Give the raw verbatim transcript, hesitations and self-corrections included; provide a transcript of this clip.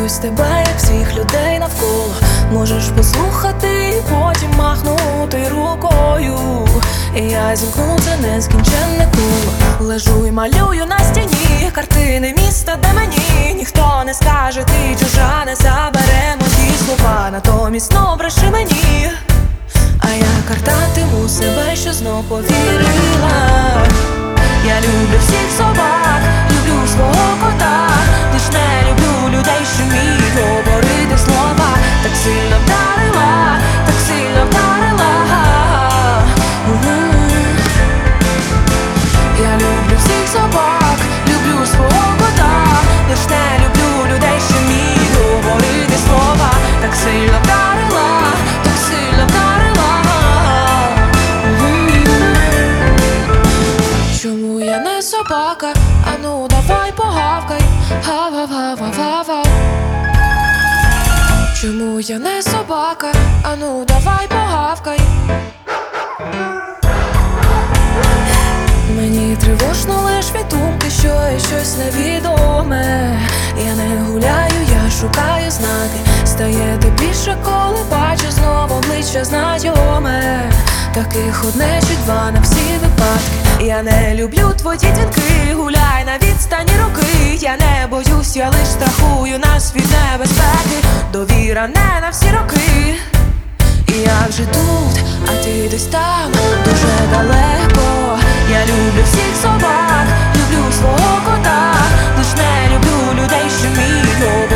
боюсь тебе, як всіх людей навколо. Можеш послухати і потім махнути рукою, і я зімкну це нескінченне коло. Лежу і малюю на стіні картини міста, де мені ніхто не скаже, ти чужа, не заберемо ті слова, натомість знов бреши мені. А я картатиму себе, що знов повірила. Я люблю всіх собак, люблю свого кота, лиш не люблю людей, що вміють говорити слова. Так сильно вдарила, так сильно вдарила. Я люблю всіх собак, люблю свого кота, лиш не люблю людей, що вміють говорити слова. Так сильно вдарила, так сильно вдарила. Чому я не собака? Ану давай погавкай, гав-гав-гав-гав-гав. Чому я не собака? Ану давай погавкай. Мені тривожно лиш від думки, що є щось невідоме. Я не гуляю, я шукаю знаки. Стає тепліше, коли бачу знову обличчя знайоме. Таких одне чи два на всі випадки. Я не люблю твої дзвінки, гуляй на відстані руки. Я не боюсь, я лиш страхую нас від небезпеки. Довіра не на всі роки. І я вже тут, а ти десь там, дуже далеко. Я люблю всіх собак, люблю свого кота, лиш не люблю людей, що вміють